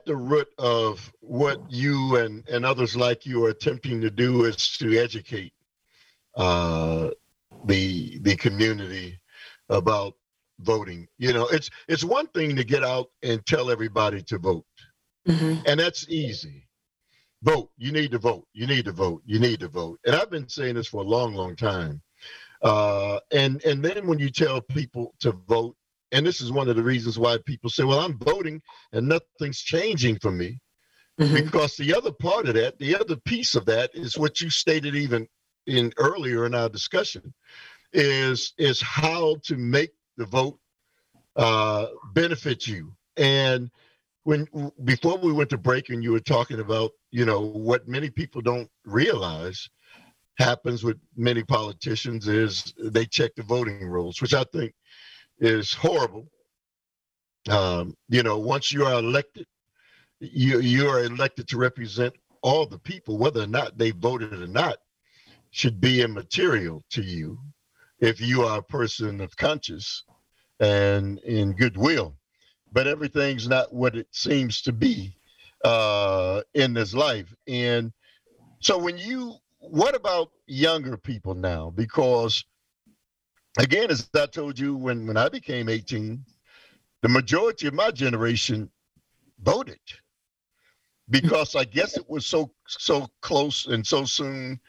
the root of what you and others like you are attempting to do is to educate uh, the community about voting. You know, it's one thing to get out and tell everybody to vote, Hmm. and that's easy. Vote. You need to vote. You need to vote. You need to vote. And I've been saying this for a long, long time. And then when you tell people to vote, and this is one of the reasons why people say, "Well, I'm voting, and nothing's changing for me," Hmm. because the other part of that, the other piece of that, is what you stated even in earlier in our discussion, is how to make the vote benefit you. And when before we went to break, and you were talking about, you know, what many people don't realize happens with many politicians is they check the voting rolls, which I think is horrible. You know, once you are elected, you are elected to represent all the people, whether or not they voted or not, should be immaterial to you if you are a person of conscience and in goodwill. But everything's not what it seems to be in this life. And so what about younger people now? Because again, as I told you, when I became 18, the majority of my generation voted because I guess it was so close and so soon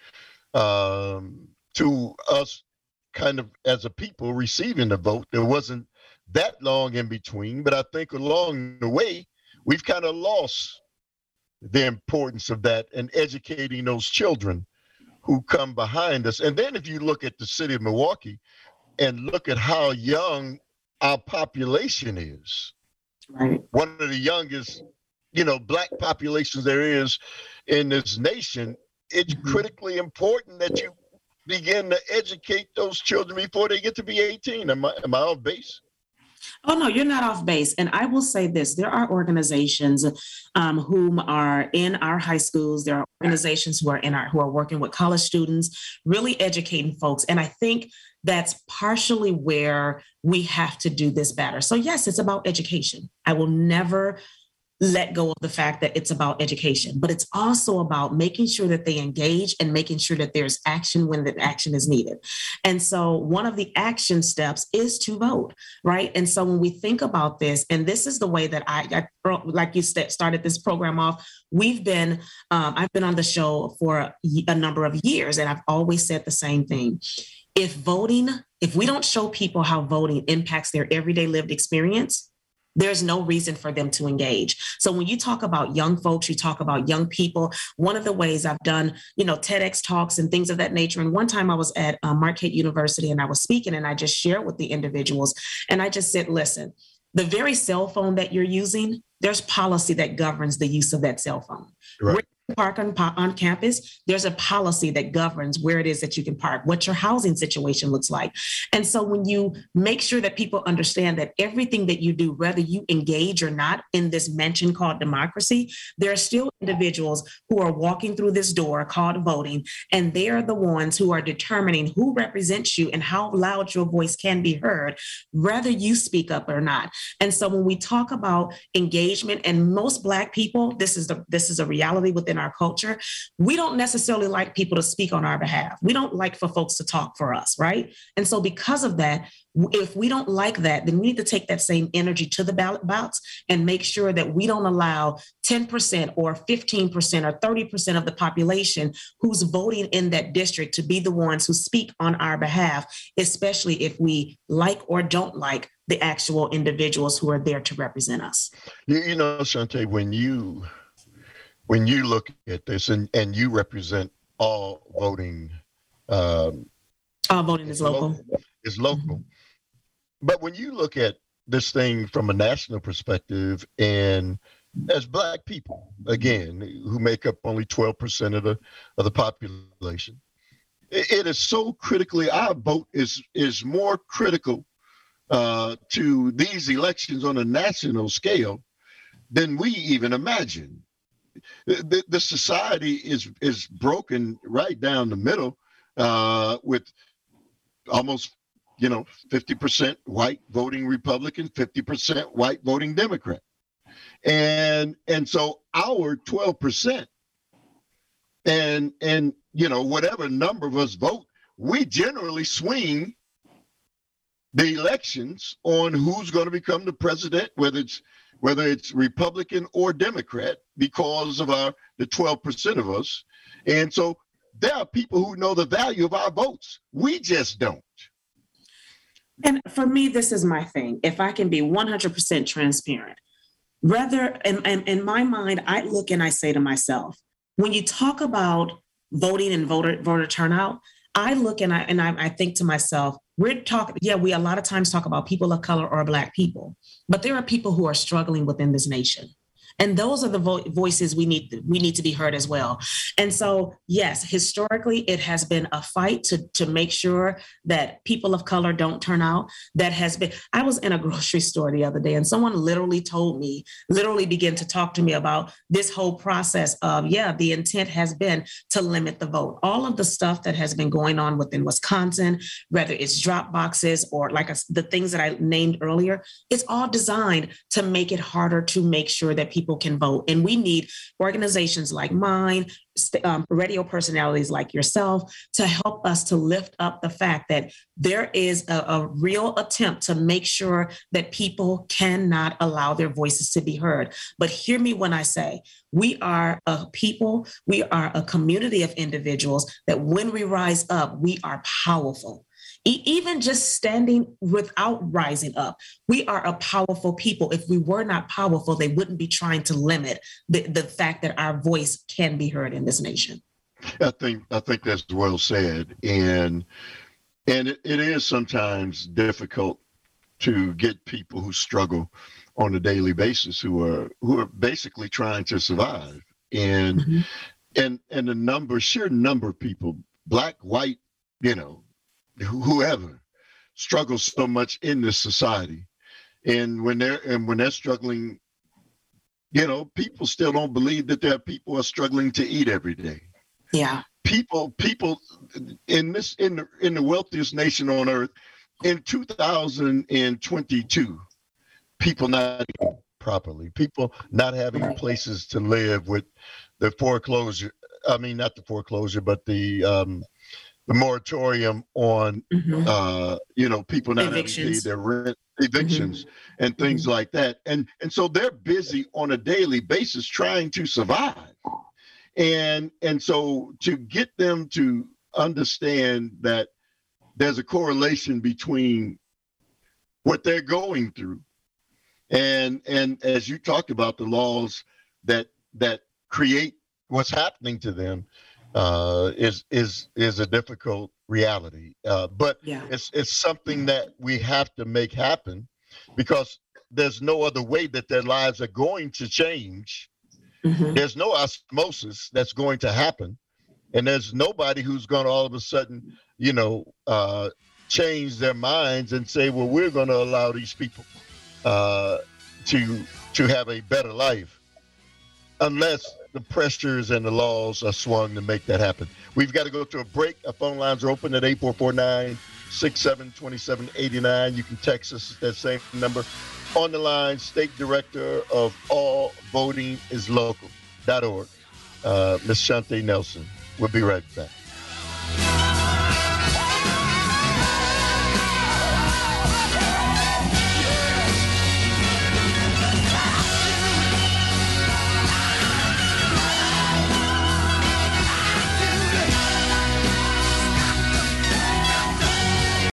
to us kind of as a people receiving the vote. There wasn't that long in between, but I think along the way, we've kind of lost the importance of that and educating those children who come behind us. And then if you look at the city of Milwaukee and look at how young our population is, Right. one of the youngest, you know, black populations there is in this nation, it's Hmm. critically important that you begin to educate those children before they get to be 18. Am I off base? Oh no, you're not off base. And I will say this: there are organizations whom are in our high schools. There are organizations who are working with college students, really educating folks. And I think that's partially where we have to do this better. So yes, it's about education. I will never let go of the fact that it's about education, but it's also about making sure that they engage and making sure that there's action when the action is needed. And so one of the action steps is to vote, right? And so when we think about this, and this is the way that like you started this program off, I've been on the show for a number of years, and I've always said the same thing. If we don't show people how voting impacts their everyday lived experience, there's no reason for them to engage. So when you talk about young folks, you talk about young people. One of the ways I've done, TEDx talks and things of that nature. And one time I was at Marquette University and I was speaking, and I just shared with the individuals, and I just said, listen, the very cell phone that you're using, there's policy that governs the use of that cell phone. Right. Where you park on campus, there's a policy that governs where it is that you can park, what your housing situation looks like. And so when you make sure that people understand that everything that you do, whether you engage or not in this mansion called democracy, there are still individuals who are walking through this door called voting, and they are the ones who are determining who represents you and how loud your voice can be heard, whether you speak up or not. And so when we talk about engagement, and most Black people, this is a reality within our culture, we don't necessarily like people to speak on our behalf. We don't like for folks to talk for us, right? And so because of that, if we don't like that, then we need to take that same energy to the ballot box and make sure that we don't allow 10% or 15% or 30% of the population who's voting in that district to be the ones who speak on our behalf, especially if we like or don't like the actual individuals who are there to represent us. You know, Shante, when you look at this and you represent all voting, All voting is local. Is local. Mhm. But when you look at this thing from a national perspective, and as Black people, again, who make up only 12% of the population, it is so critically. Our vote is more critical to these elections on a national scale than we even imagine. The society is broken right down the middle, with almost 50% white voting Republican, 50% white voting Democrat. And so our 12% and whatever number of us vote, we generally swing the elections on who's going to become the president, whether it's Republican or Democrat, because of the 12% of us. And so there are people who know the value of our votes. We just don't. And for me, this is my thing. If I can be 100% transparent, rather, in my mind, I look and I say to myself, when you talk about voting and voter turnout, I look and I think to myself, we a lot of times talk about people of color or Black people, but there are people who are struggling within this nation. And those are the voices we need to be heard as well. And so, yes, historically, it has been a fight to make sure that people of color don't turn out. I was in a grocery store the other day, and someone literally began to talk to me about this whole process of, the intent has been to limit the vote. All of the stuff that has been going on within Wisconsin, whether it's drop boxes or the things that I named earlier, it's all designed to make it harder to make sure that people can vote. And we need organizations like mine, radio personalities like yourself, to help us to lift up the fact that there is a real attempt to make sure that people cannot allow their voices to be heard. But hear me when I say, we are a people, we are a community of individuals that when we rise up, we are powerful. Even just standing without rising up, we are a powerful people. If we were not powerful, they wouldn't be trying to limit the fact that our voice can be heard in this nation. I think that's well said, and it is sometimes difficult to get people who struggle on a daily basis, who are basically trying to survive, and the sheer number of people, Black, white, whoever, struggles so much in this society, and when they're struggling, people still don't believe that there are people who are struggling to eat every day. Yeah, people in the wealthiest nation on earth in 2022, people not eating properly, people not having places to live, with the foreclosure. I mean, not the foreclosure, but the moratorium on, people not having to pay their rent, evictions, and things like that. And so they're busy on a daily basis trying to survive. And so to get them to understand that there's a correlation between what they're going through and as you talked about, the laws that create what's happening to them, is a difficult reality, but it's something that we have to make happen, because there's no other way that their lives are going to change. There's no osmosis that's going to happen, and there's nobody who's going to all of a sudden, change their minds and say, well, we're going to allow these people to have a better life, unless the pressures and the laws are swung to make that happen. We've got to go to a break. Our phone lines are open at 844-967-2789. You can text us at that same number. On the line, State Director of allvotingislocal.org, Ms. Shantae Nelson. We'll be right back.